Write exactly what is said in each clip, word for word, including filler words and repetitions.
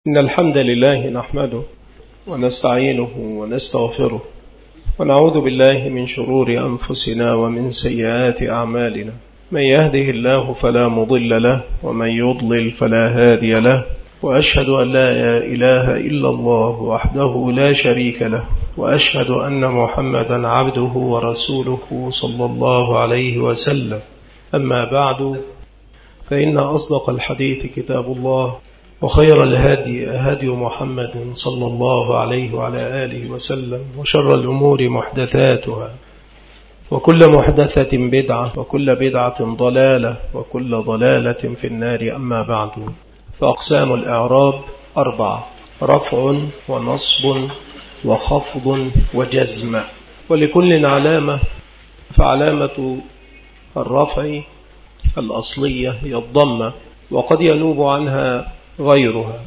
إن الحمد لله نحمده ونستعينه ونستغفره ونعوذ بالله من شرور أنفسنا ومن سيئات أعمالنا. من يهده الله فلا مضل له ومن يضلل فلا هادي له، وأشهد أن لا إله إلا الله وحده لا شريك له، وأشهد أن محمدا عبده ورسوله صلى الله عليه وسلم. أما بعد، فإن أصدق الحديث كتاب الله، وخير الهدي هدي محمد صلى الله عليه وعلى آله وسلم، وشر الأمور محدثاتها، وكل محدثة بدعة، وكل بدعة ضلالة، وكل ضلالة في النار. أما بعد، فأقسام الإعراب أربعة: رفع ونصب وخفض وجزم، ولكل علامة. فعلامة الرفع الأصلية هي الضمة، وقد ينوب عنها غيرها.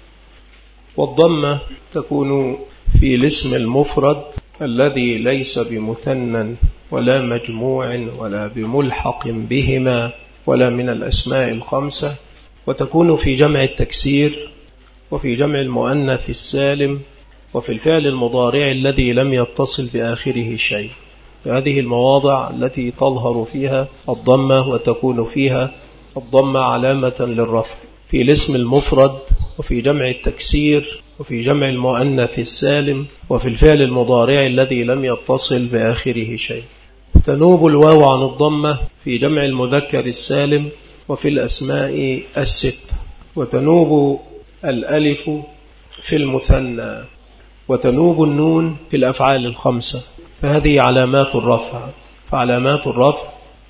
والضمة تكون في الاسم المفرد الذي ليس بمثنى ولا مجموع ولا بملحق بهما ولا من الأسماء الخمسة، وتكون في جمع التكسير، وفي جمع المؤنث السالم، وفي الفعل المضارع الذي لم يتصل بآخره شيء. هذه المواضع التي تظهر فيها الضمة وتكون فيها الضمة علامة للرفع: في الاسم المفرد، وفي جمع التكسير، وفي جمع المؤنث السالم، وفي الفعل المضارع الذي لم يتصل بآخره شيء. تنوب الواو عن الضمة في جمع المذكر السالم وفي الأسماء الستة، وتنوب الألف في المثنى، وتنوب النون في الأفعال الخمسة. فهذه علامات الرفع. فعلامات الرفع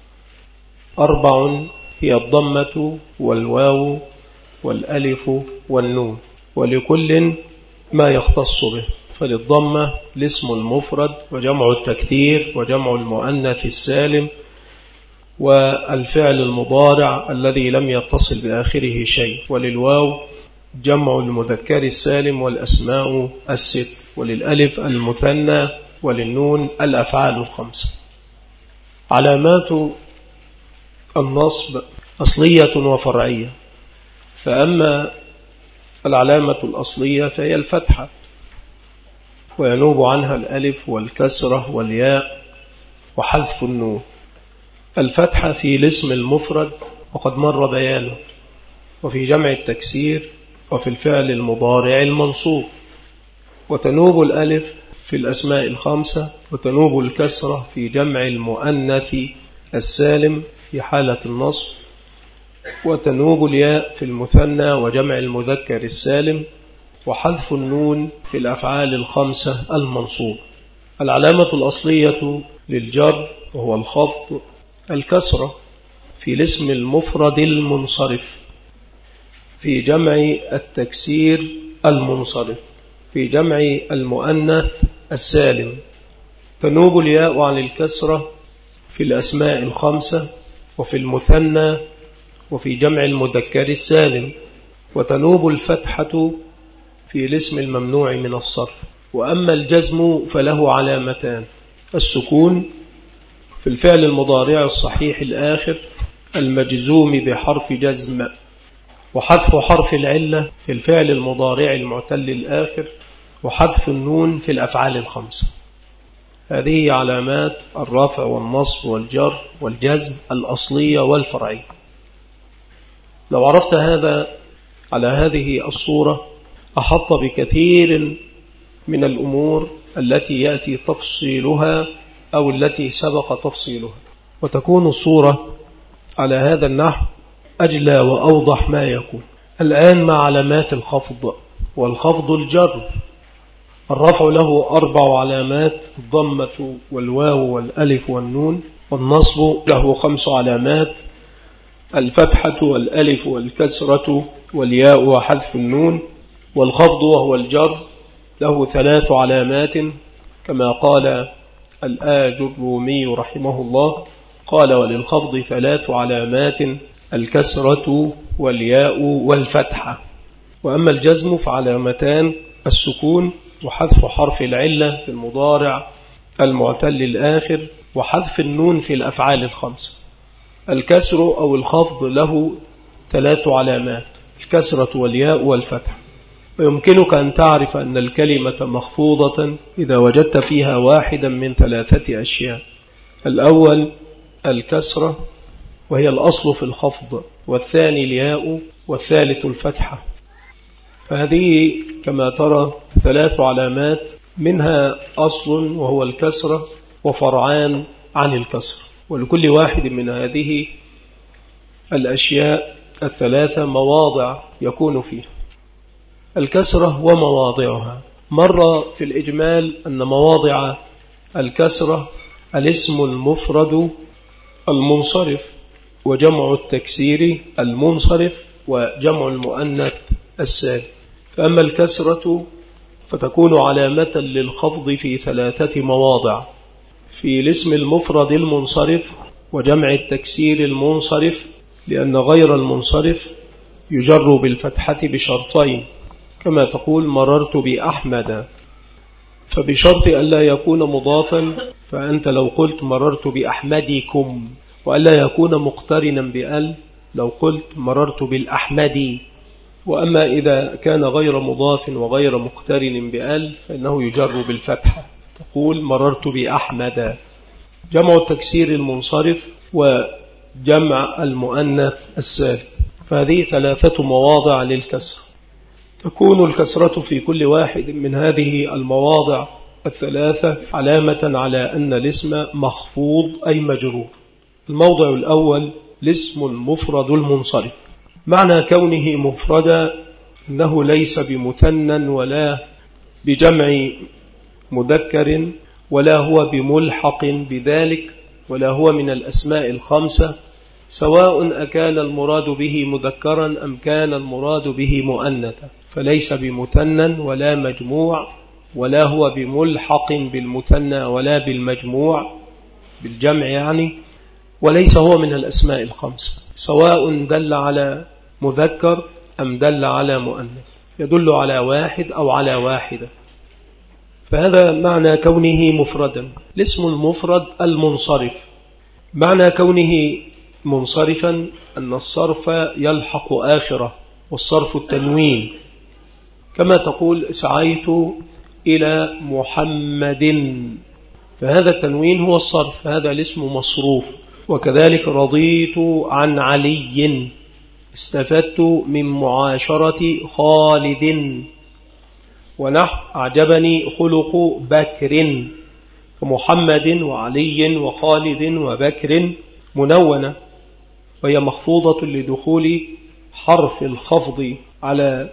أربع: هي الضمة والواو والألف والنون، ولكل ما يختص به. فللضمة الاسم المفرد وجمع التكثير وجمع المؤنث السالم والفعل المضارع الذي لم يتصل بآخره شيء، وللواو جمع المذكر السالم والأسماء الست، وللألف المثنى، وللنون الأفعال الخمسة. علامات النصب أصلية وفرعية. فأما العلامة الأصلية فهي الفتحة، وينوب عنها الألف والكسرة والياء وحذف النون. الفتحة في الاسم المفرد وقد مر بيانه، وفي جمع التكسير، وفي الفعل المضارع المنصوب. وتنوب الألف في الأسماء الخمسة، وتنوب الكسرة في جمع المؤنث السالم في حالة النصب، وتنوب الياء في المثنى وجمع المذكر السالم، وحذف النون في الأفعال الخمسة المنصوب. العلامة الأصلية للجر وهو الخفض الكسرة في الاسم المفرد المنصرف، في جمع التكسير المنصرف، في جمع المؤنث السالم. تنوب الياء عن الكسرة في الأسماء الخمسة، وفي المثنى، وفي جمع المذكر السالم. وتنوب الفتحة في الاسم الممنوع من الصرف. وأما الجزم فله علامتان: السكون في الفعل المضارع الصحيح الآخر المجزوم بحرف جزم، وحذف حرف العلة في الفعل المضارع المعتل الآخر، وحذف النون في الأفعال الخمسة. هذه علامات الرفع والنصب والجر والجزم الأصلية والفرعية. لو عرفت هذا على هذه الصورة أحط بكثير من الأمور التي يأتي تفصيلها أو التي سبق تفصيلها، وتكون الصورة على هذا النحو أجلى وأوضح ما يكون. الآن مع علامات الخفض. والخفض الجر. الرفع له أربع علامات: الضمة والواو والألف والنون. والنصب له خمس علامات: الفتحة والألف والكسرة والياء وحذف النون. والخفض وهو الجر له ثلاث علامات، كما قال الآج الرومي رحمه الله، قال: وللخفض ثلاث علامات: الكسرة والياء والفتحة. وأما الجزم فعلامتان: السكون وحذف حرف العلة في المضارع المعتل الآخر، وحذف النون في الأفعال الخمسة. الكسر أو الخفض له ثلاث علامات: الكسرة والياء والفتح. ويمكنك أن تعرف أن الكلمة مخفوضة إذا وجدت فيها واحدا من ثلاثة أشياء. الأول الكسرة وهي الأصل في الخفض، والثاني الياء، والثالث الفتحة. فهذه كما ترى ثلاث علامات، منها أصل وهو الكسرة، وفرعان عن الكسر، ولكل واحد من هذه الأشياء الثلاثة مواضع يكون فيها. الكسرة ومواضعها، مر في الإجمال أن مواضع الكسرة الاسم المفرد المنصرف، وجمع التكسير المنصرف، وجمع المؤنث السالم. فأما الكسرة فتكون علامة للخفض في ثلاثة مواضع: في الاسم المفرد المنصرف، وجمع التكسير المنصرف، لأن غير المنصرف يجر بالفتحة بشرطين، كما تقول مررت بأحمد، فبشرط ألا يكون مضافا، فأنت لو قلت مررت بأحمدكم، وألا يكون مقترنا بأل لو قلت مررت بالأحمدي. وأما إذا كان غير مضاف وغير مقترن بأل فإنه يجر بالفتحة، تقول مررت بأحمد. جمع التكسير المنصرف وجمع المؤنث السالم، فهذه ثلاثة مواضع للكسر. تكون الكسرة في كل واحد من هذه المواضع الثلاثة علامة على أن الاسم مخفوض أي مجرور. الموضع الأول الاسم المفرد المنصرف. معنى كونه مفردا أنه ليس بمثنى ولا بجمع مذكر، ولا هو بملحق بذلك، ولا هو من الأسماء الخمسة، سواء أكان المراد به مذكرا أم كان المراد به مؤنثا. فليس بمثنى ولا مجموع، ولا هو بملحق بالمثنى ولا بالمجموع بالجمع يعني، وليس هو من الأسماء الخمسة، سواء دل على مذكر أم دل على مؤنث، يدل على واحد أو على واحدة. فهذا معنى كونه مفردا. الاسم المفرد المنصرف، معنى كونه منصرفا أن الصرف يلحق آخره، والصرف التنوين، كما تقول سعيت إلى محمد، فهذا التنوين هو الصرف، هذا الاسم مصروف. وكذلك رضيت عن علي، استفدت من معاشرة خالد، ونحو أعجبني خلق بكر، فمحمد وعلي وخالد وبكر منونة، وهي مخفوضة لدخول حرف الخفض على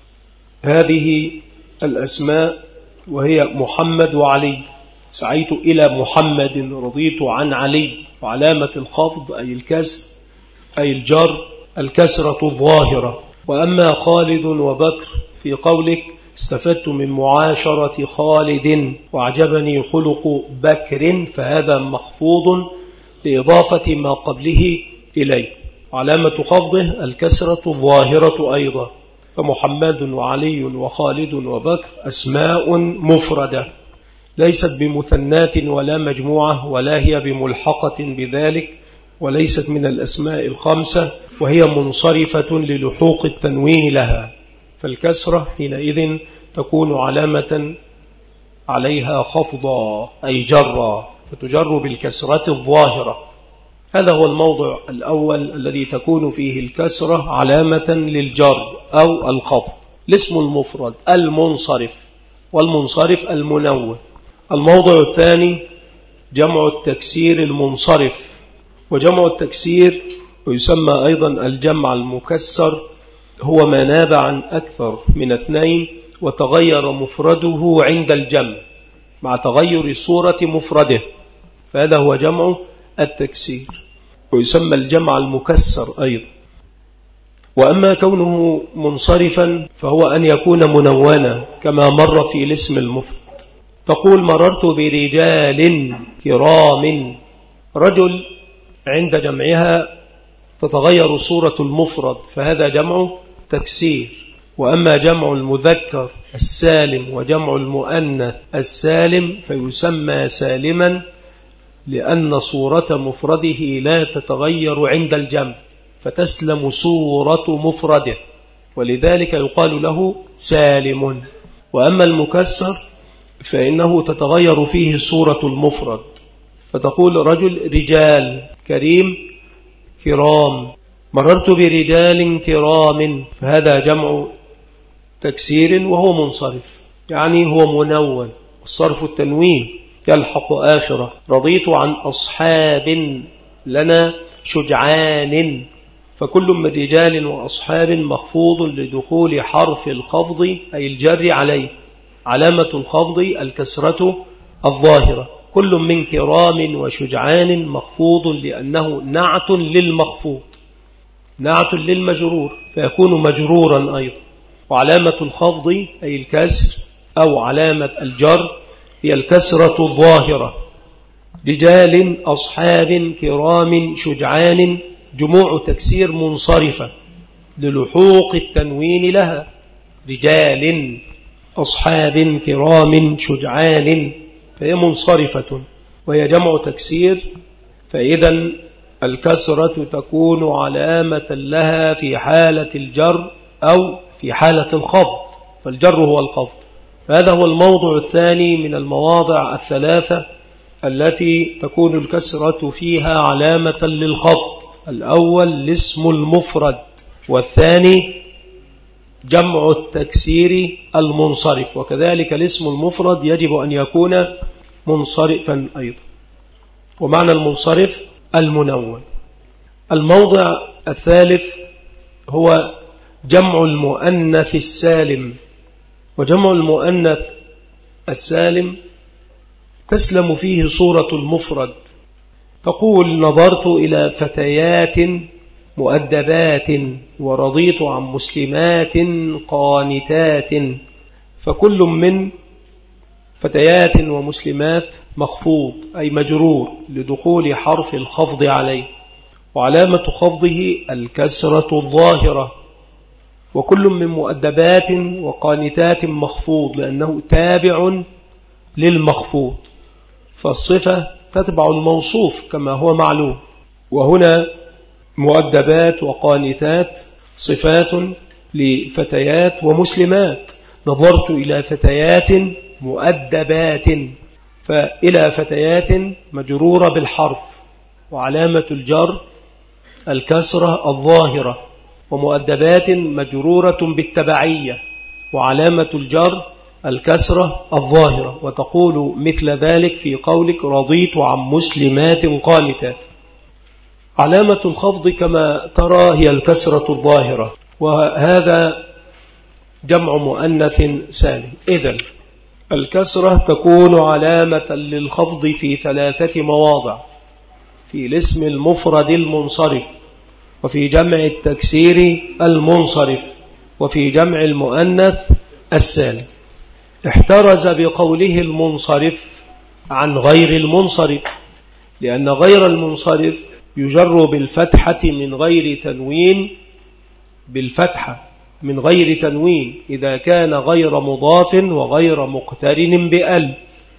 هذه الأسماء، وهي محمد وعلي. سعيت إلى محمد، رضيت عن علي، وعلامة الخفض أي الكسر أي الجر الكسرة الظاهرة. وأما خالد وبكر في قولك استفدت من معاشرة خالد وأعجبني خلق بكر، فهذا مخفوض لإضافة ما قبله إليه، علامة خفضه الكسرة الظاهرة أيضا. فمحمد وعلي وخالد وبكر أسماء مفردة، ليست بمثنات ولا مجموعة، ولا هي بملحقة بذلك، وليست من الأسماء الخمسة، وهي منصرفة للحوق التنوين لها. فالكسرة حينئذ تكون علامة عليها خفضا أي جرا، فتجر بالكسرة الظاهرة. هذا هو الموضع الأول الذي تكون فيه الكسرة علامة للجر أو الخفض. الاسم المفرد المنصرف، والمنصرف المنون. الموضع الثاني جمع التكسير المنصرف، وجمع التكسير ويسمى أيضا الجمع المكسر، هو ما ناب عن أكثر من اثنين وتغير مفرده عند الجمع مع تغير صورة مفرده، فهذا هو جمع التكسير، ويسمى الجمع المكسر أيضا. وأما كونه منصرفا فهو أن يكون منونا كما مر في الاسم المفرد. تقول مررت برجال كرام، رجل عند جمعها تتغير صورة المفرد، فهذا جمع تكسير. وأما جمع المذكر السالم وجمع المؤنث السالم فيسمى سالما، لأن صورة مفرده لا تتغير عند الجمع، فتسلم صورة مفرده، ولذلك يقال له سالم. وأما المكسر فإنه تتغير فيه صورة المفرد، فتقول رجل رجال، كريم كرام، مررت برجال كرام، فهذا جمع تكسير وهو منصرف، يعني هو منون، الصرف التنوين يلحق آخرة. رضيت عن أصحاب لنا شجعان، فكل من رجال وأصحاب مخفوض لدخول حرف الخفض أي الجر عليه، علامة الخفض الكسرة الظاهرة. كل من كرام وشجعان مخفوض لأنه نعت للمخفوض، نعت للمجرور، فيكون مجرورا أيضا. وعلامة الخفض أي الكسر أو علامة الجر هي الكسرة الظاهرة. رجال أصحاب كرام شجعان جموع تكسير منصرفة للحوق التنوين لها، رجال أصحاب كرام شجعان، فهي منصرفة وهي جمع تكسير، فإذا الكسرة تكون علامة لها في حالة الجر أو في حالة الخفض، فالجر هو الخفض. هذا هو الموضع الثاني من المواضع الثلاثة التي تكون الكسرة فيها علامة للخفض. الأول الاسم المفرد، والثاني جمع التكسير المنصرف، وكذلك الاسم المفرد يجب أن يكون منصرفا أيضا، ومعنى المنصرف المنون. الموضع الثالث هو جمع المؤنث السالم. وجمع المؤنث السالم تسلم فيه صورة المفرد، تقول نظرت إلى فتيات مؤدبات ورضيت عن مسلمات قانتات، فكل من فتيات ومسلمات مخفوض أي مجرور لدخول حرف الخفض عليه، وعلامة خفضه الكسرة الظاهرة. وكل من مؤدبات وقانتات مخفوض لأنه تابع للمخفوض، فالصفة تتبع الموصوف كما هو معلوم. وهنا مؤدبات وقانتات صفات لفتيات ومسلمات. نظرت إلى فتيات مؤدبات، فإلى فتيات مجرورة بالحرف، وعلامة الجر الكسرة الظاهرة، ومؤدبات مجرورة بالتبعية، وعلامة الجر الكسرة الظاهرة. وتقول مثل ذلك في قولك رضيت عن مسلمات قانتات. علامة الخفض كما ترى هي الكسرة الظاهرة، وهذا جمع مؤنث سالم. إذن الكسرة تكون علامة للخفض في ثلاثة مواضع: في الاسم المفرد المنصرف، وفي جمع التكسير المنصرف، وفي جمع المؤنث السالم. احترز بقوله المنصرف عن غير المنصرف، لأن غير المنصرف يجر بالفتحة من غير تنوين، بالفتحة من غير تنوين إذا كان غير مضاف وغير مقترن بأل.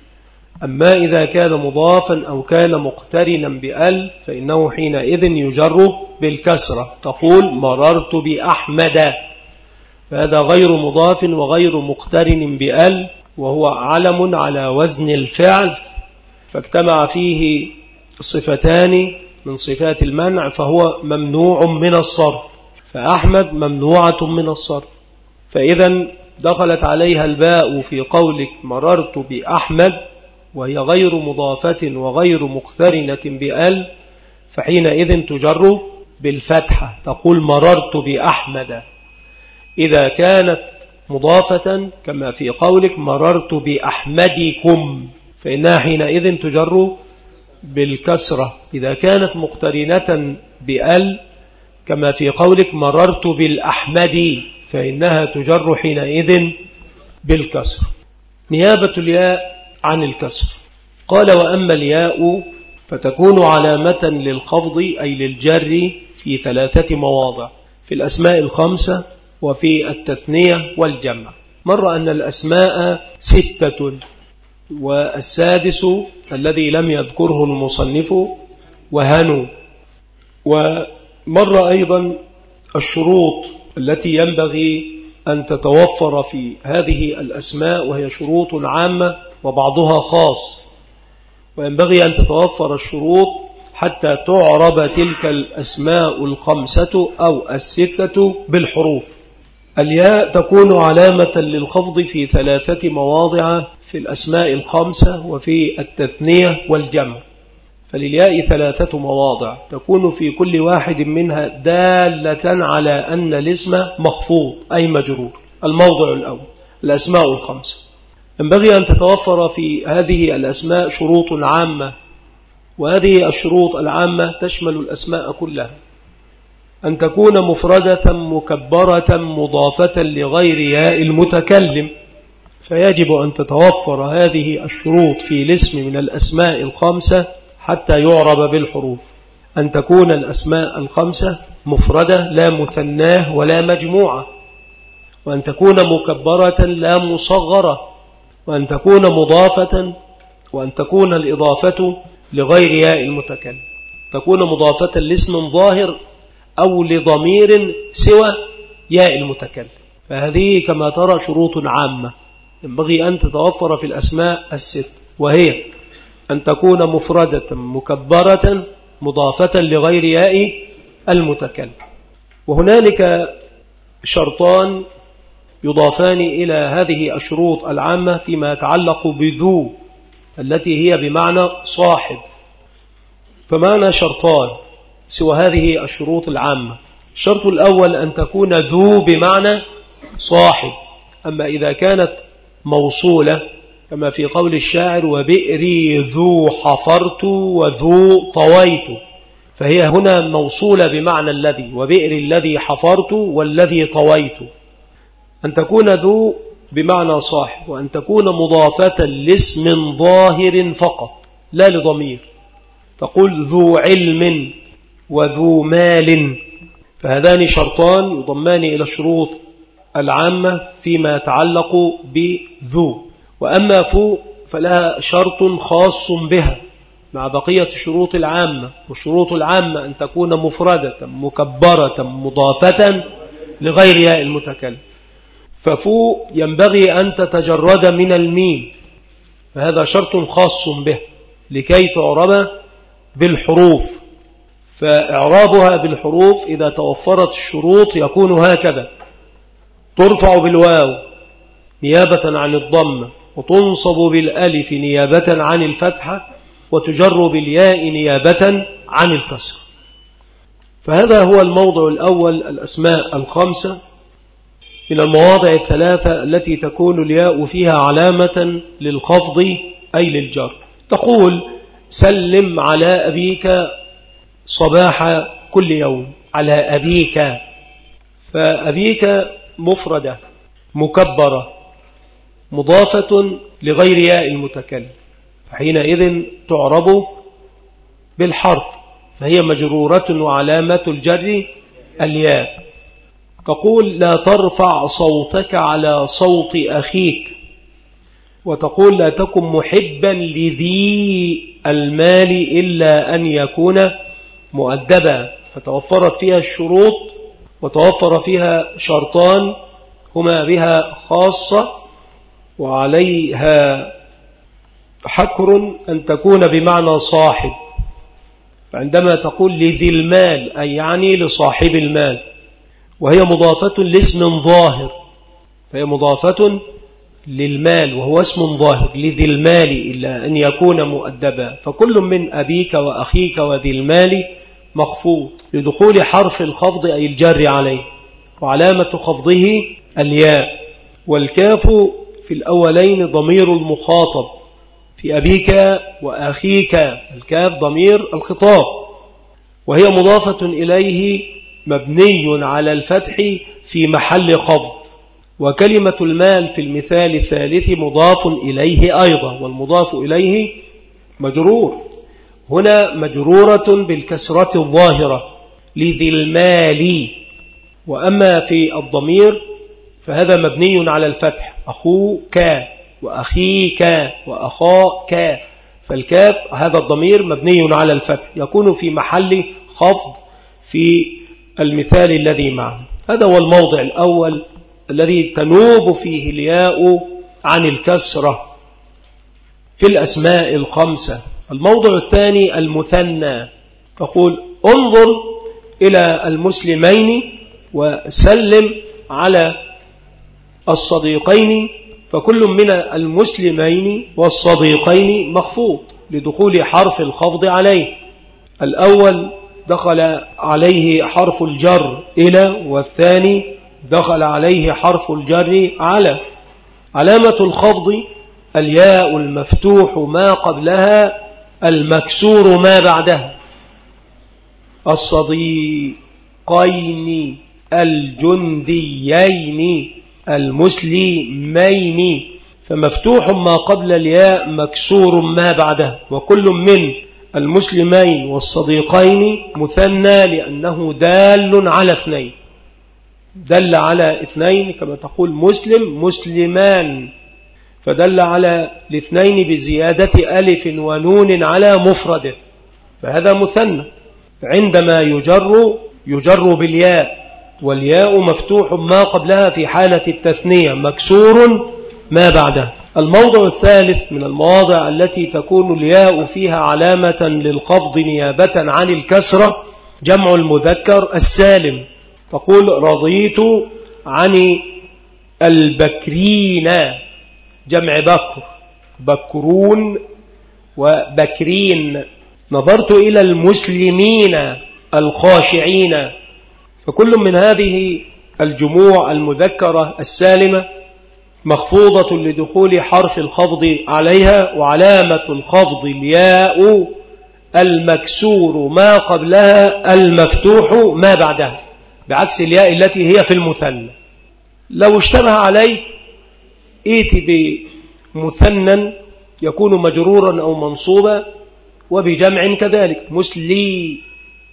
أما إذا كان مضافا أو كان مقترنا بأل فإنه حينئذ يجر بالكسرة. تقول مررت بأحمد، فهذا غير مضاف وغير مقترن بأل، وهو علم على وزن الفعل، فاجتمع فيه صفتان من صفات المنع، فهو ممنوع من الصرف. فأحمد ممنوعة من الصرف، فإذا دخلت عليها الباء في قولك مررت بأحمد وهي غير مضافة وغير مقترنة بأل، فحينئذ تجر بالفتحة، تقول مررت بأحمد. إذا كانت مضافة كما في قولك مررت بأحمدكم فإنها حينئذ تجر بالكسرة. إذا كانت مقترنة بأل كما في قولك مررت بالأحمدي فإنها تجر حينئذ بالكسر. نيابة الياء عن الكسر. قال وأما الياء فتكون علامة للخفض أي للجر في ثلاثة مواضع: في الأسماء الخمسة، وفي التثنية والجمع. مر أن الأسماء ستة، والسادس الذي لم يذكره المصنف وهنوا. ومر أيضا الشروط التي ينبغي أن تتوفر في هذه الأسماء، وهي شروط عامة وبعضها خاص، وينبغي أن تتوفر الشروط حتى تعرب تلك الأسماء الخمسة أو الستة بالحروف. الياء تكون علامة للخفض في ثلاثة مواضع في الأسماء الخمسة وفي التثنية والجمع. فللياء ثلاثة مواضع تكون في كل واحد منها دالة على أن الاسم مخفوض أي مجرور. الموضع الأول الأسماء الخمسة، ينبغي أن تتوفر في هذه الأسماء شروط عامة، وهذه الشروط العامة تشمل الأسماء كلها: أن تكون مفردة مكبرة مضافة لغير ياء المتكلم، فيجب أن تتوفر هذه الشروط في الاسم من الأسماء الخمسة حتى يعرب بالحروف. أن تكون الأسماء الخمسة مفردة لا مثناه ولا مجموعة، وأن تكون مكبرة لا مصغرة، وأن تكون مضافة، وأن تكون الإضافة لغير ياء المتكلم، تكون مضافة لاسم ظاهر أو لضمير سوى ياء المتكلم. فهذه كما ترى شروط عامة ينبغي أن تتوفر في الأسماء الست، وهي أن تكون مفردة مكبرة مضافة لغير ياء المتكلم. وهنالك شرطان يضافان إلى هذه الشروط العامة فيما يتعلق بذو التي هي بمعنى صاحب. فمعنى شرطان سوى هذه الشروط العامة: الشرط الأول أن تكون ذو بمعنى صاحب، أما إذا كانت موصولة كما في قول الشاعر: وبئري ذو حفرت وذو طويت، فهي هنا موصولة بمعنى الذي، وبئر الذي حفرت والذي طويت. أن تكون ذو بمعنى صاحب، وأن تكون مضافة لاسم ظاهر فقط لا لضمير، تقول ذو علم وذو مال. فهذان شرطان يضمان إلى الشروط العامة فيما يتعلق بذو. وأما فو فلها شرط خاص بها مع بقية الشروط العامة، والشروط العامة أن تكون مفردة مكبرة مضافة لغير ياء المتكلم. ففو ينبغي أن تتجرد من الميم، فهذا شرط خاص به لكي تعرب بالحروف. فإعرابها بالحروف إذا توفرت الشروط يكون هكذا: ترفع بالواو نيابة عن الضمة، وتنصب بالألف نيابة عن الفتحة، وتجر بالياء نيابة عن الكسر. فهذا هو الموضع الأول، الأسماء الخمسة من المواضع الثلاثة التي تكون الياء فيها علامة للخفض أي للجر. تقول: سلم على أبيك صباح كل يوم. على أبيك، فأبيك مفردة مكبرة مضافة لغير ياء المتكلم، فحينئذ تعرب بالحرف، فهي مجرورة وعلامة الجر الياء. تقول: لا ترفع صوتك على صوت أخيك. وتقول: لا تكن محبا لذي المال إلا أن يكون مؤدبا. فتوفرت فيها الشروط، وتوفر فيها شرطان هما بها خاصة وعليها حكر: أن تكون بمعنى صاحب، فعندما تقول لذي المال أي يعني لصاحب المال، وهي مضافة لاسم ظاهر، فهي مضافة للمال وهو اسم ظاهر لذي المال إلا أن يكون مؤدبا. فكل من أبيك وأخيك وذي المال مخفوض لدخول حرف الخفض أي الجر عليه، وعلامة خفضه الياء. والكاف في الأولين ضمير المخاطب في أبيك وأخيك، الكاف ضمير الخطاب، وهي مضافة إليه مبني على الفتح في محل خفض. وكلمة المال في المثال الثالث مضاف إليه أيضا، والمضاف إليه مجرور، هنا مجرورة بالكسرة الظاهرة لذي المال. وأما في الضمير فهذا مبني على الفتح، أخوك وأخيك وأخاك، فالكاف هذا الضمير مبني على الفتح يكون في محل خفض في المثال الذي معه. هذا هو الموضع الأول الذي تنوب فيه الياء عن الكسرة في الأسماء الخمسة. الموضع الثاني المثنى، تقول انظر إلى المسلمين وسلم على الصديقين، فكل من المسلمين والصديقين مخفوض لدخول حرف الخفض عليه. الأول دخل عليه حرف الجر إلى، والثاني دخل عليه حرف الجر على. علامة الخفض الياء المفتوح ما قبلها المكسور ما بعدها. الصديقين، الجنديين، المسلمين، فمفتوح ما قبل الياء مكسور ما بعدها. وكل من المسلمين والصديقين مثنى لأنه دال على اثنين، دل على اثنين، كما تقول مسلم مسلمان، فدل على الاثنين بزيادة ألف ونون على مفرده، فهذا مثنى. عندما يجر يجر بالياء، والياء مفتوح ما قبلها في حالة التثنية مكسور ما بعدها. الموضع الثالث من المواضع التي تكون الياء فيها علامة للخفض نيابة عن الكسرة جمع المذكر السالم. تقول رضيت عن البكرين، جمع بكر، بكرون وبكرين. نظرت إلى المسلمين الخاشعين. فكل من هذه الجموع المذكرة السالمة مخفوضة لدخول حرف الخفض عليها، وعلامة الخفض الياء المكسور ما قبلها المفتوح ما بعدها، بعكس الياء التي هي في المثنى. لو اشتبه عليك ائت بمثنى يكون مجرورا أو منصوبا، وبجمع كذلك مسلمين،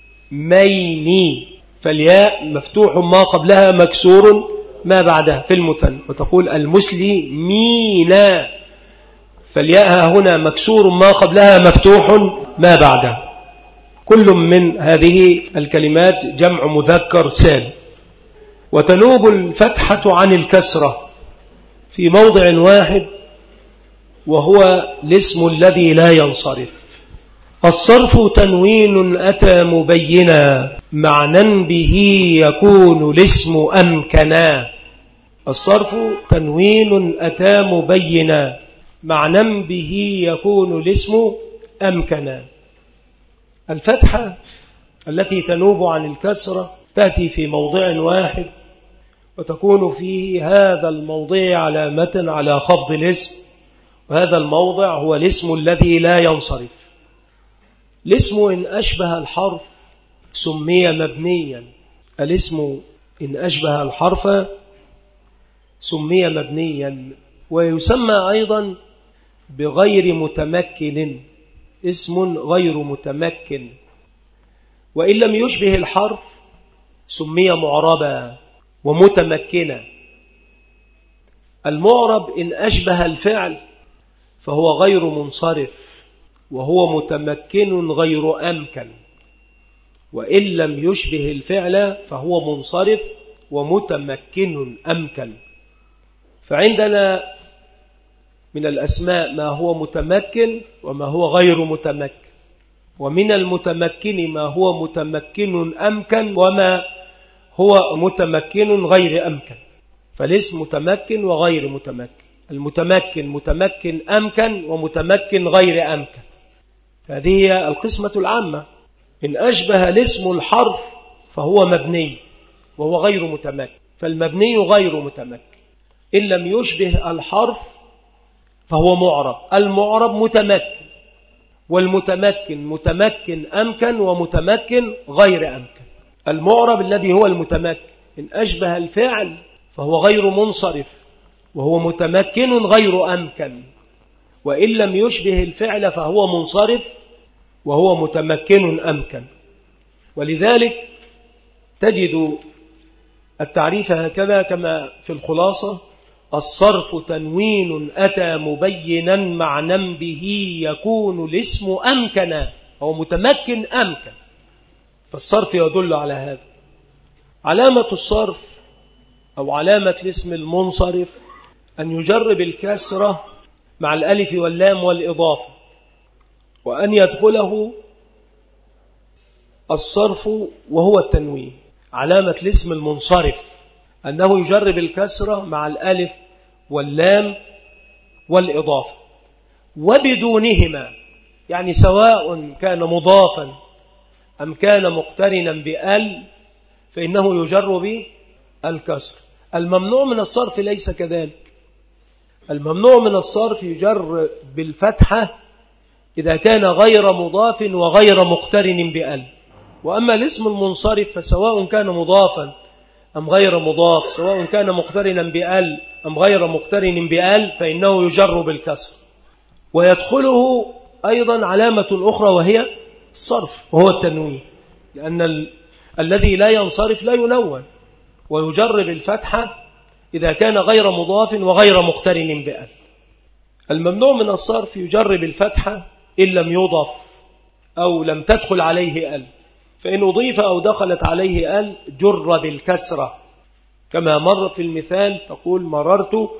فالياء مفتوح ما قبلها مكسور ما بعدها في المثنى. وتقول المسلمين، فالياء هنا مكسور ما قبلها مفتوح ما بعدها. كل من هذه الكلمات جمع مذكر سالم. وتنوب الفتحة عن الكسرة في موضع واحد، وهو الاسم الذي لا ينصرف. الصرف تنوين أتى مبينا معنى به يكون الاسم أمكنا. الصرف تنوين أتى مبينا معنى به يكون الاسم أمكنا. الفتحة التي تنوب عن الكسرة تأتي في موضع واحد، وتكون فيه هذا الموضع علامة على خفض الاسم، وهذا الموضع هو الاسم الذي لا ينصرف. الاسم إن أشبه الحرف سمي مبنيا. الاسم إن أشبه الحرف سمي مبنيا، ويسمى أيضا بغير متمكن، اسم غير متمكن. وإن لم يشبه الحرف سمي معربا ومتمكنا. المعرب إن أشبه الفعل فهو غير منصرف، وهو متمكن غير أمكن. وإن لم يشبه الفعل فهو منصرف ومتمكن أمكن. فعندنا من الأسماء ما هو متمكن وما هو غير متمكن، ومن المتمكن ما هو متمكن أمكن وما هو متمكن غير أمكن. فالاسم متمكن وغير متمكن. المتمكن متمكن أمكن ومتمكن غير أمكن. هذه هي القسمة العامة. إن أشبه الاسم الحرف فهو مبني وهو غير متمكن، فالمبني غير متمكن. إن لم يشبه الحرف فهو معرب. المعرب متمكن، والمتمكن متمكن أمكن ومتمكن غير أمكن. المعرب الذي هو المتمكن إن أشبه الفعل فهو غير منصرف، وهو متمكن غير أمكن. وإن لم يشبه الفعل فهو منصرف وهو متمكن أمكن. ولذلك تجد التعريف هكذا كما في الخلاصة: الصرف تنوين أتى مبينا معنى به يكون الاسم أمكنا، هو متمكن أمكن. فالصرف يدل على هذا. علامة الصرف أو علامة الاسم المنصرف أن يجرب الكسرة مع الألف واللام والإضافة، وأن يدخله الصرف وهو التنوين. علامة الاسم المنصرف أنه يجرب الكسرة مع الألف واللام والإضافة وبدونهما، يعني سواء كان مضافا أم كان مقترنا بأل فإنه يجر بالكسر. الممنوع من الصرف ليس كذلك. الممنوع من الصرف يجر بالفتحة إذا كان غير مضاف وغير مقترن بأل. وأما الاسم المنصرف فسواء كان مضافا أم غير مضاف، سواء كان مقترنا بأل أم غير مقترن بأل، فإنه يجر بالكسر. ويدخله أيضا علامة أخرى وهي الصرف وهو التنوين، لأن ال... الذي لا ينصرف لا ينون، ويجر بالفتحة إذا كان غير مضاف وغير مقترن بأل. الممنوع من الصرف يجر بالفتحة إن لم يضف أو لم تدخل عليه أل، فإن أضيف أو دخلت عليه أل جر بالكسرة، كما مر في المثال تقول مررت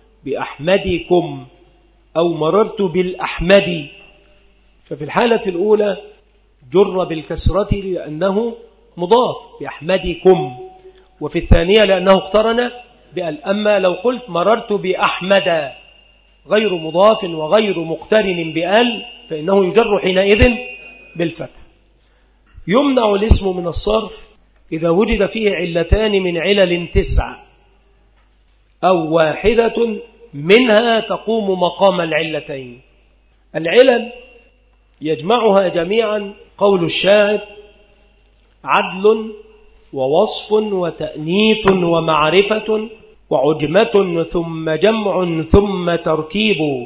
بأحمدكم أو مررت بالأحمد، ففي الحالة الأولى جر بالكسرة لأنه مضاف بأحمدكم، وفي الثانية لأنه اقترن بأل. أما لو قلت مررت بأحمد غير مضاف وغير مقترن بأل فإنه يجر حينئذ بالفتح. يمنع الاسم من الصرف إذا وجد فيه علتان من علل تسع أو واحدة منها تقوم مقام العلتين. العلل يجمعها جميعا قول الشاعر: عدل ووصف وتأنيث ومعرفة وعجمة ثم جمع ثم تركيب،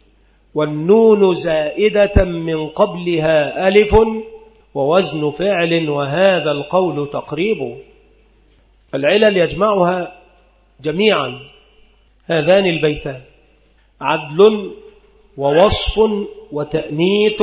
والنون زائدة من قبلها ألف ووزن فعل وهذا القول تقريب. العلل يجمعها جميعا هذان البيتان: عدل ووصف وتأنيث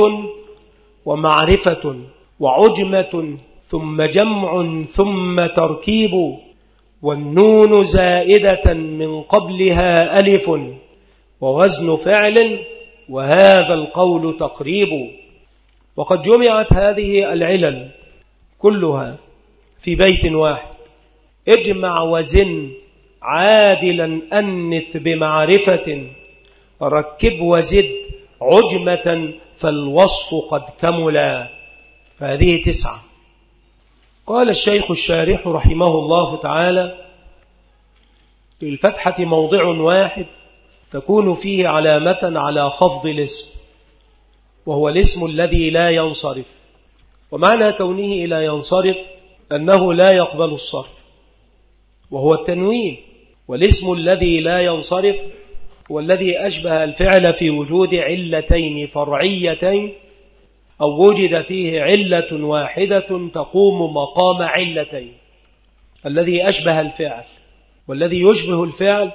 ومعرفة وعجمة ثم جمع ثم تركيب، والنون زائدة من قبلها ألف ووزن فعل وهذا القول تقريب. وقد جمعت هذه العلل كلها في بيت واحد: اجمع وزن عادلا أنث بمعرفة، ركب وزد عجمة فالوصف قد كملا. فهذه تسعة. قال الشيخ الشارح رحمه الله تعالى: للفتحة موضع واحد تكون فيه علامة على خفض الاسم، وهو الاسم الذي لا ينصرف. ومعنى كونه لا ينصرف أنه لا يقبل الصرف، وهو التنوين. والاسم الذي لا ينصرف هو الذي أشبه الفعل في وجود علتين فرعيتين أو وجد فيه علة واحدة تقوم مقام علتين. الذي أشبه الفعل والذي يشبه الفعل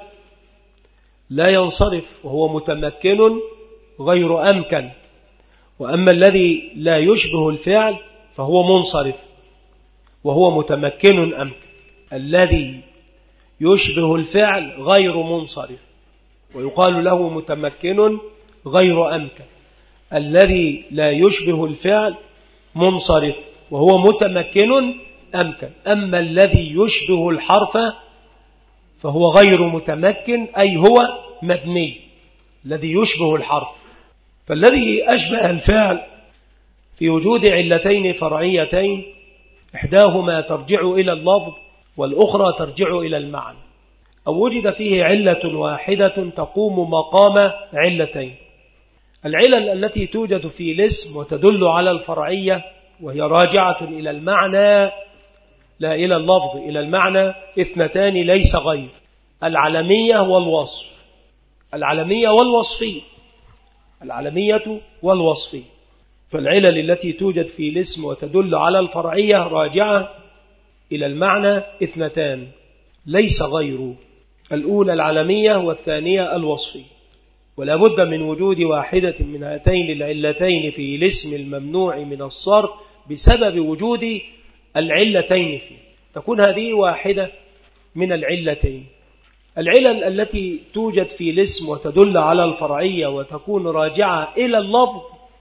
لا ينصرف وهو متمكن غير أمكن، وأما الذي لا يشبه الفعل فهو منصرف وهو متمكن أمكن. الذي يشبه الفعل غير منصرف ويقال له متمكن غير أمكن. الذي لا يشبه الفعل منصرف وهو متمكن أمكن. أما الذي يشبه الحرف فهو غير متمكن، أي هو مبني. الذي يشبه الحرف، فالذي أشبه الفعل في وجود علتين فرعيتين إحداهما ترجع إلى اللفظ والأخرى ترجع إلى المعنى، أو وجد فيه علة واحدة تقوم مقام علتين. العلل التي توجد في الاسم وتدل على الفرعية وهي راجعة إلى المعنى لا إلى اللفظ، إلى المعنى، اثنتان ليس غير: العلمية والوصف. العلمية والوصفية. العلمية والوصفية. فالعلل التي توجد في الاسم وتدل على الفرعية راجعة إلى المعنى اثنتان ليس غير: الأولى العلمية والثانية الوصفية. ولا بد من وجود واحدة من هاتين العلتين في الاسم الممنوع من الصرف بسبب وجود العلتين فيه. تكون هذه واحدة من العلتين. العلل التي توجد في الاسم وتدل على الفرعية وتكون راجعة إلى اللفظ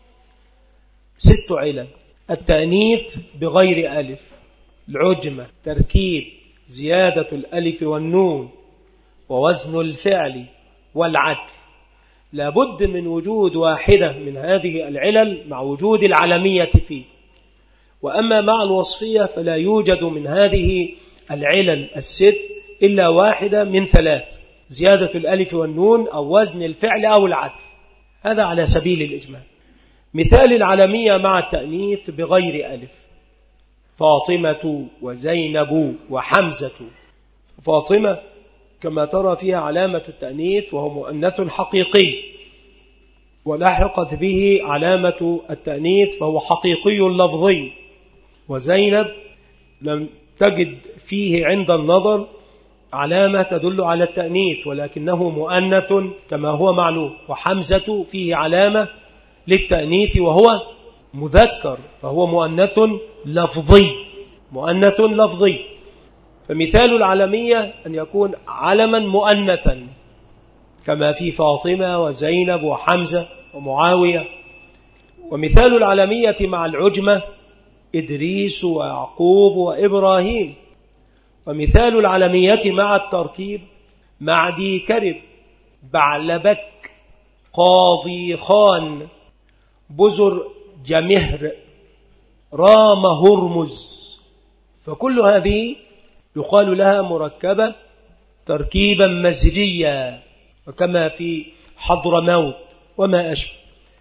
ست علل: التأنيث بغير ألف، العجمة، تركيب، زيادة الألف والنون، ووزن الفعل، والعدل. لابد من وجود واحدة من هذه العلل مع وجود العلمية فيه. وأما مع الوصفية فلا يوجد من هذه العلل الست إلا واحدة من ثلاث: زيادة الألف والنون أو وزن الفعل أو العدل. هذا على سبيل الإجمال. مثال العلمية مع التأنيث بغير ألف: فاطمة وزينب وحمزة. فاطمة كما ترى فيها علامة التأنيث وهو مؤنث حقيقي، ولحقت به علامة التأنيث فهو حقيقي لفظي. وزينب لم تجد فيه عند النظر علامة تدل على التأنيث ولكنه مؤنث كما هو معلوم. وحمزة فيه علامة للتأنيث وهو مذكر فهو مؤنث لفظي مؤنث لفظي. فمثال العلمية أن يكون علما مؤنثا كما في فاطمة وزينب وحمزة ومعاوية. ومثال العلمية مع العجمة: إدريس ويعقوب وإبراهيم. ومثال العلمية مع التركيب: معدي كرب، بعلبك، قاضي خان، بزر جمهر، رام هرمز. فكل هذه يقال لها مركبة تركيبا مزجيا، وكما في حضرموت وما أشبه.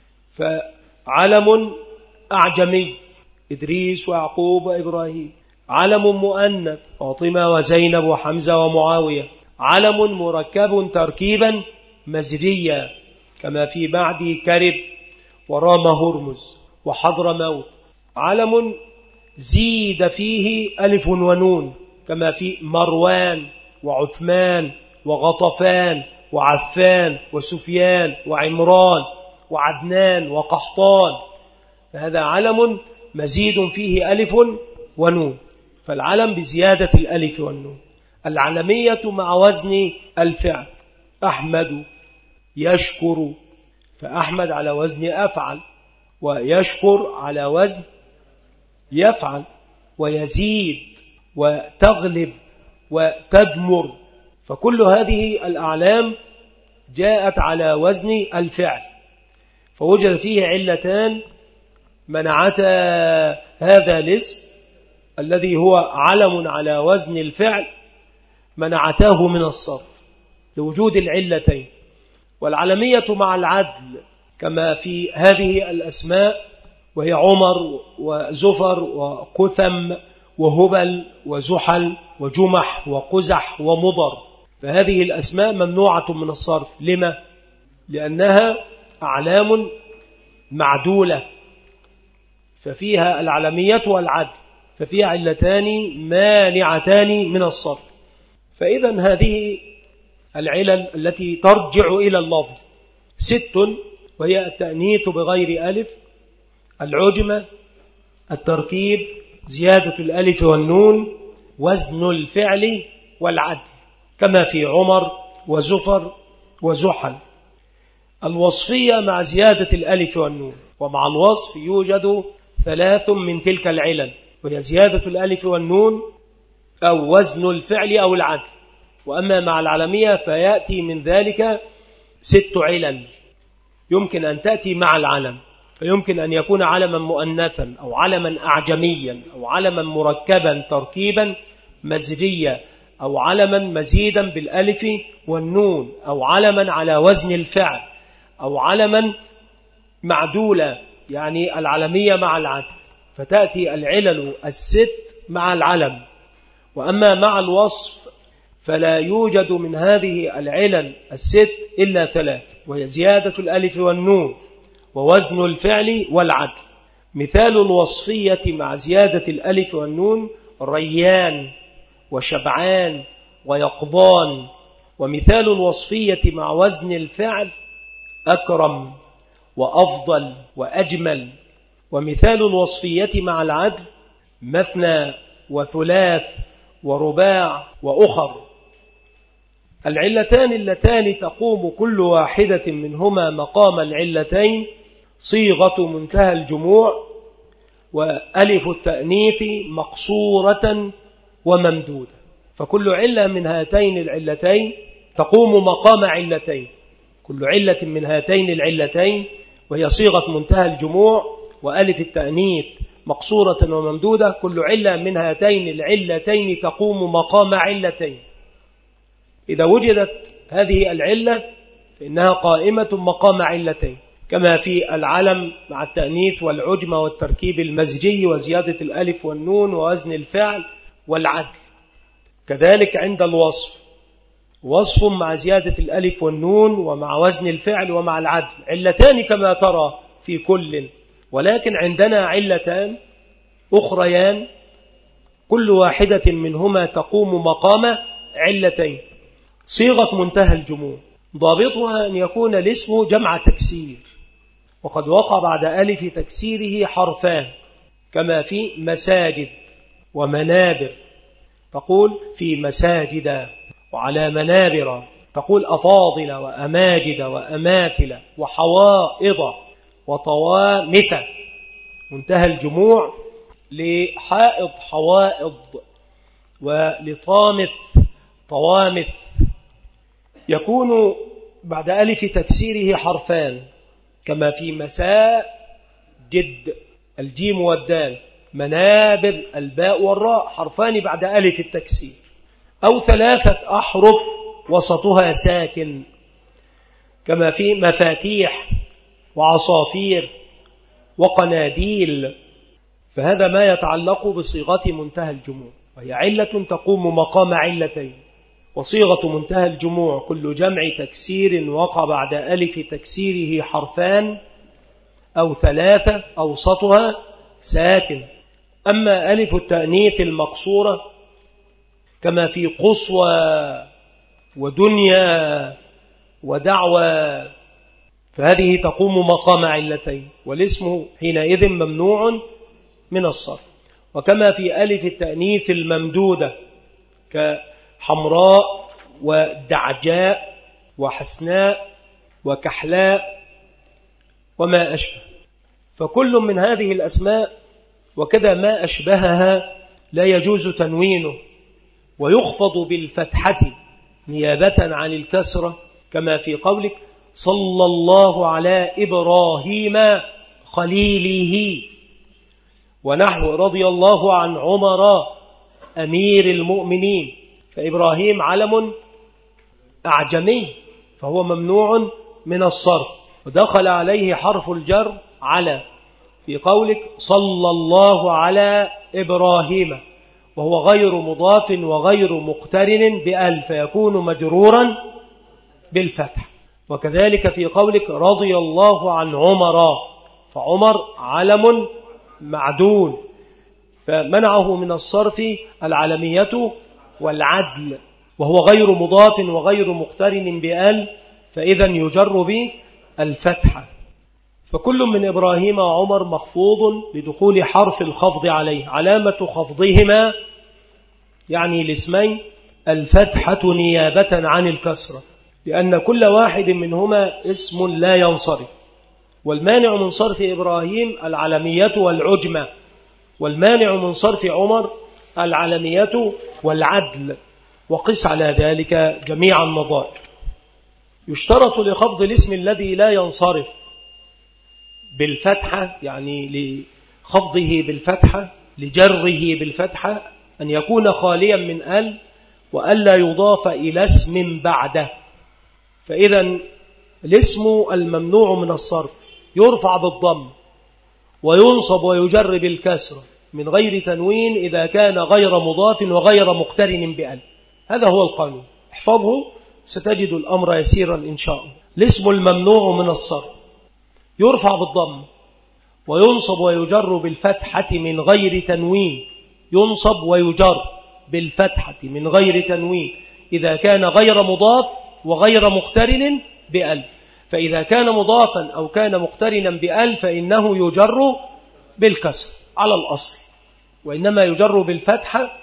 فعلم أعجمي: إدريس ويعقوب وإبراهيم. علم مؤنث: فاطمة وزينب وحمزة ومعاوية. علم مركب تركيبا مزجيا كما في معدي كرب ورام هرمز وحضرموت. علم زيد فيه ألف ونون كما في مروان وعثمان وغطفان وعفان وسفيان وعمران وعدنان وقحطان. فهذا علم مزيد فيه ألف ونون، فالعلم بزيادة الألف والنون. العلمية مع وزن الفعل: أحمد، يشكر، فأحمد على وزن أفعل، ويشكر على وزن يفعل، ويزيد وتغلب وتدمر. فكل هذه الأعلام جاءت على وزن الفعل، فوجد فيه علتان منعتا هذا الاسم الذي هو علم على وزن الفعل، منعتاه من الصرف لوجود العلتين. والعلمية مع العدل كما في هذه الأسماء وهي عمر وزفر وقثم وهبل وزحل وجمح وقزح ومضر. فهذه الأسماء ممنوعة من الصرف. لما؟ لأنها أعلام معدولة، ففيها العلمية والعدل، ففيها علتان مانعتان من الصرف. فإذا هذه العلل التي ترجع إلى اللفظ ست، وهي التأنيث بغير ألف، العجمة، التركيب، زيادة الألف والنون، وزن الفعل، والعدل كما في عمر وزفر وزحل. الوصفية مع زيادة الألف والنون. ومع الوصف يوجد ثلاث من تلك العلل، وهي زيادة الألف والنون أو وزن الفعل أو العدل. وأما مع العلمية فيأتي من ذلك ست علل يمكن أن تأتي مع العلم، فيمكن أن يكون علما مؤنثا أو علما أعجميا أو علما مركبا تركيبا مزجيا أو علما مزيدا بالألف والنون أو علما على وزن الفعل أو علما معدولا، يعني العلمية مع العدل. فتأتي العلل الست مع العلم. وأما مع الوصف فلا يوجد من هذه العلل الست إلا ثلاث، وهي زيادة الألف والنون ووزن الفعل والعدل. مثال الوصفية مع زيادة الألف والنون: ريان وشبعان ويقظان. ومثال الوصفية مع وزن الفعل: أكرم وأفضل وأجمل. ومثال الوصفية مع العدل: مثنى وثلاث ورباع وأخر. العلتان اللتان تقوم كل واحدة منهما مقام العلتين صيغة منتهى الجموع وألف التأنيث مقصورة وممدودة. فكل علة من هاتين العلتين تقوم مقام علتين، كل علة من هاتين العلتين وهي صيغة منتهى الجموع وألف التأنيث مقصورة وممدودة، كل علة من هاتين العلتين تقوم مقام علتين. إذا وجدت هذه العلة فإنها قائمة مقام علتين، كما في العلم مع التأنيث والعجمة والتركيب المزجي وزيادة الألف والنون ووزن الفعل والعدل. كذلك عند الوصف، وصف مع زيادة الألف والنون ومع وزن الفعل ومع العدل، علتان كما ترى في كل، ولكن عندنا علتان أخريان كل واحدة منهما تقوم مقام علتين. صيغة منتهى الجموع ضابطها أن يكون الاسم جمع تكسير، وقد وقع بعد ألف تكسيره حرفان، كما في مساجد ومنابر، تقول في مساجد، وعلى منابر تقول أفاضل وأماجد وأماثل وحوائض وطوامث. منتهى الجموع لحائض حوائض ولطامث طوامث، يكون بعد ألف تكسيره حرفان، كما في مساجد الجيم والدال، منابر الباء والراء حرفان بعد ألف التكسير، أو ثلاثة أحرف وسطها ساكن، كما في مفاتيح وعصافير وقناديل. فهذا ما يتعلق بصيغة منتهى الجموع، وهي علة تقوم مقام علتين. وصيغة منتهى الجموع كل جمع تكسير وقع بعد ألف تكسيره حرفان أو ثلاثة أوسطها ساكن. أما ألف التأنيث المقصورة كما في قصوى ودنيا ودعوى فهذه تقوم مقام علتين، والاسم حينئذ ممنوع من الصرف. وكما في ألف التأنيث الممدودة كحمراء ودعجاء وحسناء وكحلاء وما أشبه. فكل من هذه الأسماء وكذا ما أشبهها لا يجوز تنوينه، ويخفض بالفتحة نيابة عن الكسرة، كما في قولك صلى الله على إبراهيم خليله، ونحو رضي الله عن عمر أمير المؤمنين. فإبراهيم علم أعجمي فهو ممنوع من الصرف، ودخل عليه حرف الجر على في قولك صلى الله على إبراهيم، وهو غير مضاف وغير مقترن بأل فيكون مجرورا بالفتح. وكذلك في قولك رضي الله عن عمر، فعمر علم معدول فمنعه من الصرف العلمية والعدل، وهو غير مضاف وغير مقترن بأل فإذا يجر به الفتحة. فكل من إبراهيم وعمر مخفوض لدخول حرف الخفض عليه، علامة خفضهما يعني الاسمين الفتحة نيابة عن الكسرة، لأن كل واحد منهما اسم لا ينصرف. والمانع من صرف إبراهيم العلمية والعجمة، والمانع من صرف عمر العلمية والعدل، وقس على ذلك جميع النظائر. يشترط لخفض الاسم الذي لا ينصرف بالفتحة، يعني لخفضه بالفتحة لجره بالفتحة، أن يكون خاليا من أل، وألا يضاف إلى اسم بعده. فإذا الاسم الممنوع من الصرف يرفع بالضم وينصب ويجر بالكسر من غير تنوين إذا كان غير مضاف وغير مقترن بأل. هذا هو القانون، احفظه ستجد الأمر يسيرا إن شاء الله. الاسم الممنوع من الصرف يرفع بالضم وينصب ويجر بالفتحة من غير تنوين، ينصب ويجر بالفتحة من غير تنوين إذا كان غير مضاف وغير مقترن بأل. فإذا كان مضافا أو كان مقترنا بأل فإنه يجر بالكسر على الأصل، وإنما يجر بالفتحة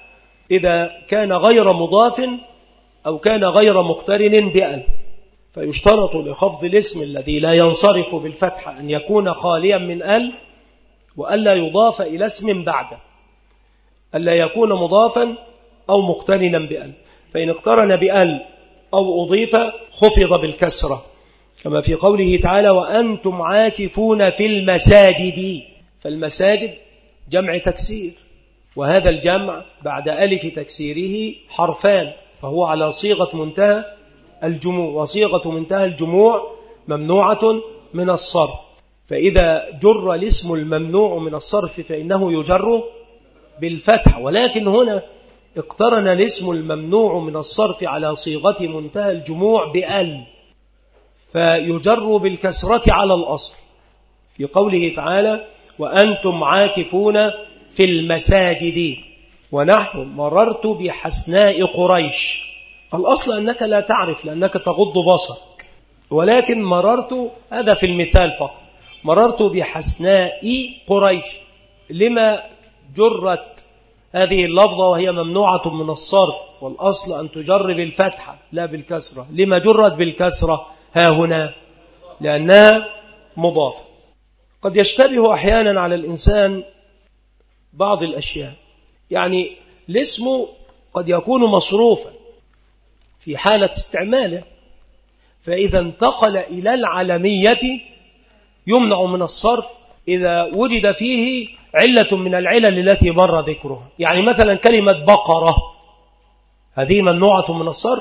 إذا كان غير مضاف أو كان غير مقترن بأل. فيشترط لخفض الاسم الذي لا ينصرف بالفتحة أن يكون خاليا من أل، وألا يضاف إلى اسم بعده، ألا يكون مضافا أو مقترنا بأل. فإن اقترن بأل أو أضيف خفض بالكسرة، كما في قوله تعالى وأنتم عاكفون في المساجد. فالمساجد جمع تكسير، وهذا الجمع بعد ألف تكسيره حرفان، فهو على صيغة منتهى الجموع، وصيغة منتهى الجموع ممنوعة من الصرف. فإذا جر الاسم الممنوع من الصرف فإنه يجر بالفتح، ولكن هنا اقترن الاسم الممنوع من الصرف على صيغة منتهى الجموع بأل، فيجر بالكسرة على الأصل في قوله تعالى وأنتم عاكفون في المساجد. ونحن مررت بحسناء قريش، الأصل أنك لا تعرف لأنك تغض بصرك، ولكن مررت هذا في المثال فقط، مررت بحسناء قريش. لما جرت هذه اللفظة وهي ممنوعة من الصرف، والأصل أن تجر بالفتحة لا بالكسرة؟ لما جرت بالكسرة ها هنا؟ لأنها مضافة. قد يشتبه أحيانا على الإنسان بعض الأشياء، يعني الاسم قد يكون مصروفا في حالة استعماله، فإذا انتقل إلى العلمية يمنع من الصرف إذا وجد فيه علة من العلل التي مر ذكرها. يعني مثلا كلمة بقرة هذه ممنوعة من الصرف،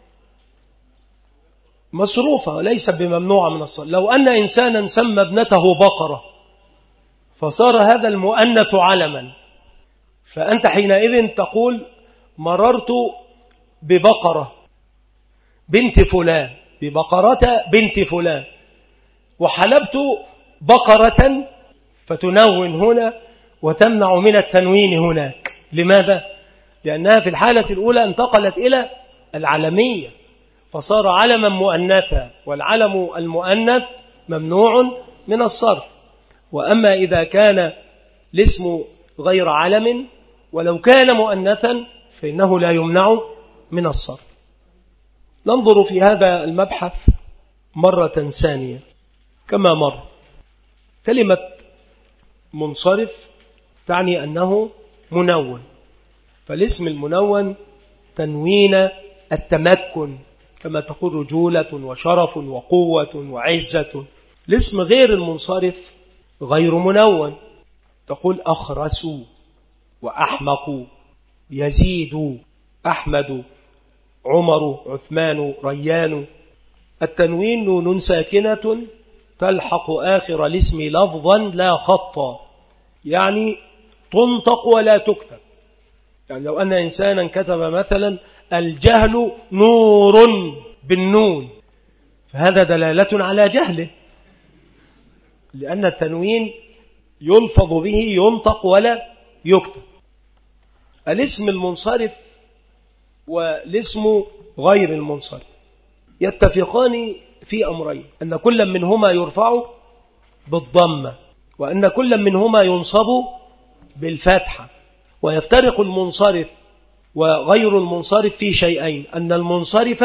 مصروفة ليس بممنوعة من الصرف. لو أن إنسانا سمى ابنته بقرة فصار هذا المؤنث علما، فأنت حينئذ تقول مررت ببقرة بنت فلان، ببقرة بنت فلان، وحلبت بقرة، فتنون هنا وتمنع من التنوين هناك. لماذا؟ لأنها في الحالة الأولى انتقلت إلى العلمية فصار علما مؤنثا، والعلم المؤنث ممنوع من الصرف. وأما إذا كان الاسم غير علم ولو كان مؤنثا فإنه لا يمنع من الصرف. ننظر في هذا المبحث مرة ثانية كما مر. كلمة منصرف تعني أنه منون، فالاسم المنون تنوين التمكن، كما تقول رجولة وشرف وقوة وعزة. الاسم غير المنصرف غير منون، تقول أخرس وأحمق، يزيد، أحمد، عمر، عثمان، ريان. التنوين نون ساكنة تلحق آخر الاسم لفظا لا خطا، يعني تنطق ولا تكتب. يعني لو أن إنسانا كتب مثلا الجهل نور بالنون فهذا دلالة على جهله، لأن التنوين يلفظ به ينطق ولا يكتب. الاسم المنصرف والاسم غير المنصرف يتفقان في أمرين: أن كل منهما يرفع بالضمة، وأن كل منهما ينصب بالفتحة. ويفترق المنصرف وغير المنصرف في شيئين: أن المنصرف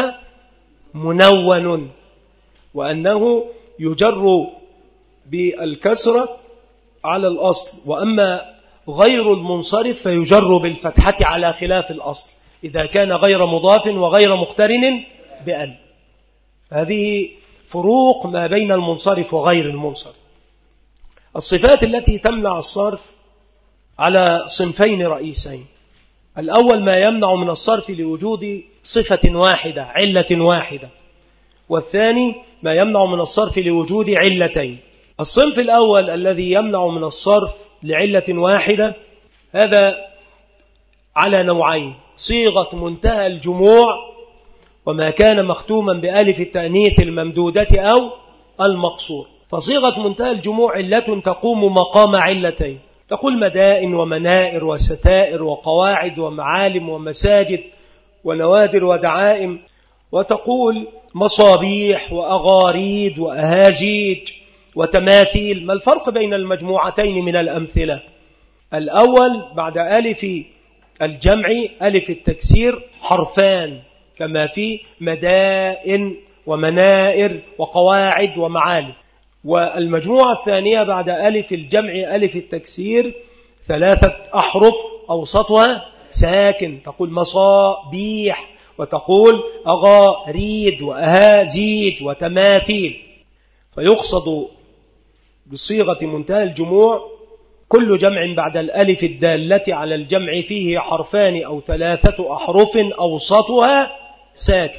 منون وأنه يجر بالكسرة على الأصل، وأما غير المنصرف فيجر بالفتحة على خلاف الأصل إذا كان غير مضاف وغير مقترن بأل. هذه فروق ما بين المنصرف وغير المنصرف. الصفات التي تمنع الصرف على صنفين رئيسين: الأول ما يمنع من الصرف لوجود صفة واحدة علة واحدة، والثاني ما يمنع من الصرف لوجود علتين. الصنف الأول الذي يمنع من الصرف لعلة واحدة هذا على نوعين: صيغة منتهى الجموع وما كان مختوما بألف التأنيث الممدودة أو المقصور. فصيغة منتهى الجموع علة تقوم مقام علتين، تقول مدائن ومنائر وستائر وقواعد ومعالم ومساجد ونوادر ودعائم، وتقول مصابيح وأغاريد وأهاجيج وتماثيل. ما الفرق بين المجموعتين من الأمثلة؟ الأول بعد ألف الجمع ألف التكسير حرفان، كما في مدائن ومنائر وقواعد ومعالم. والمجموعة الثانية بعد ألف الجمع ألف التكسير ثلاثة أحرف أوسطها ساكن، تقول مصابيح، وتقول أغاريد وأهازيج وتماثيل. فيقصد بصيغة منتهى الجموع كل جمع بعد الألف الدالة على الجمع فيه حرفان أو ثلاثة أحرف أوسطها ساكن.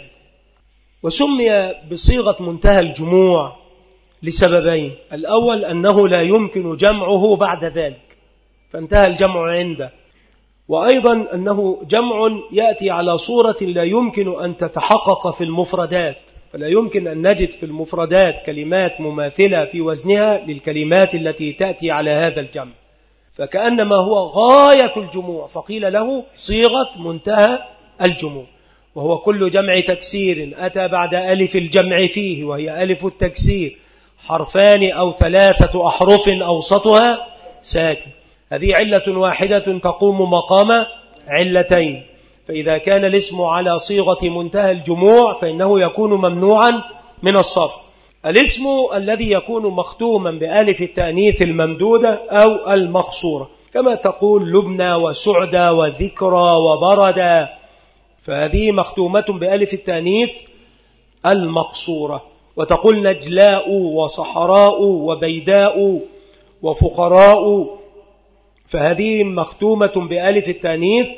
وسمي بصيغة منتهى الجموع لسببين: الأول أنه لا يمكن جمعه بعد ذلك فانتهى الجمع عنده، وأيضا أنه جمع يأتي على صورة لا يمكن أن تتحقق في المفردات، فلا يمكن أن نجد في المفردات كلمات مماثلة في وزنها للكلمات التي تأتي على هذا الجمع، فكأنما هو غاية الجموع، فقيل له صيغة منتهى الجموع. وهو كل جمع تكسير أتى بعد ألف الجمع فيه وهي ألف التكسير حرفان أو ثلاثة أحرف أوسطها ساكن. هذه علة واحدة تقوم مقام علتين، فإذا كان الاسم على صيغة منتهى الجموع فإنه يكون ممنوعا من الصرف. الاسم الذي يكون مختوما بألف التأنيث الممدودة أو المقصورة، كما تقول لبنى وسعدى وذكرى وبردى، فهذه مختومة بألف التأنيث المقصورة. وتقول نجلاء وصحراء وبيداء وفقراء، فهذه مختومة بألف التأنيث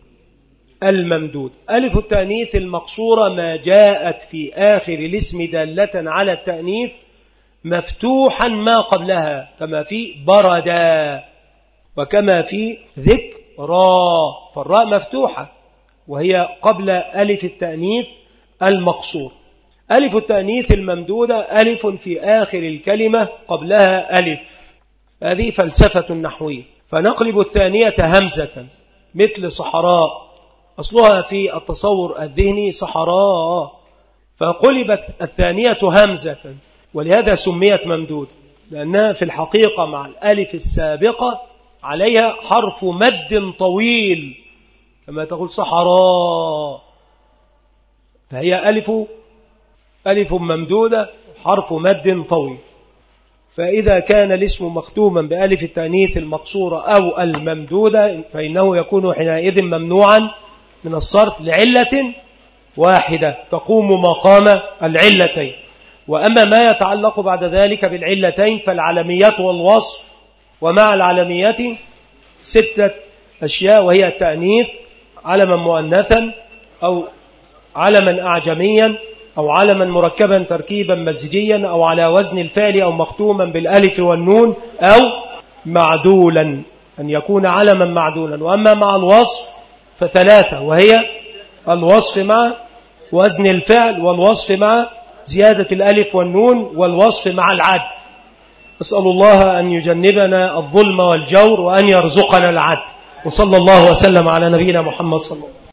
الممدود. ألف التأنيث المقصورة ما جاءت في آخر الاسم دالة على التأنيث مفتوحا ما قبلها، كما في بردا وكما في ذكرى، فالراء مفتوحة وهي قبل ألف التأنيث المقصور. ألف التأنيث الممدودة ألف في آخر الكلمة قبلها ألف، هذه فلسفة نحوية. فنقلب الثانية همزة مثل صحراء، أصلها في التصور الذهني صحراء، فقلبت الثانية همزة، ولهذا سميت ممدودة، لأنها في الحقيقة مع الألف السابقة عليها حرف مد طويل، كما تقول صحراء، فهي ألف ألف ممدودة حرف مد طويل. فإذا كان الاسم مختوما بألف التأنيث المقصورة أو الممدودة فإنه يكون حينئذ ممنوعا من الصرف لعلة واحدة تقوم مقام العلتين. وأما ما يتعلق بعد ذلك بالعلتين فالعلميات والوصف، ومع العلميات ستة أشياء، وهي التأنيث علما مؤنثا أو علما أعجميا أو علما مركبا تركيبا مزجيا أو على وزن الفعل أو مختوما بالألف والنون أو معدولا، أن يكون علما معدولا. وأما مع الوصف فثلاثة، وهي الوصف مع وزن الفعل، والوصف مع زيادة الألف والنون، والوصف مع العدل. أسأل الله أن يجنبنا الظلم والجور وأن يرزقنا العدل. وصلى الله وسلم على نبينا محمد صلى الله عليه وسلم.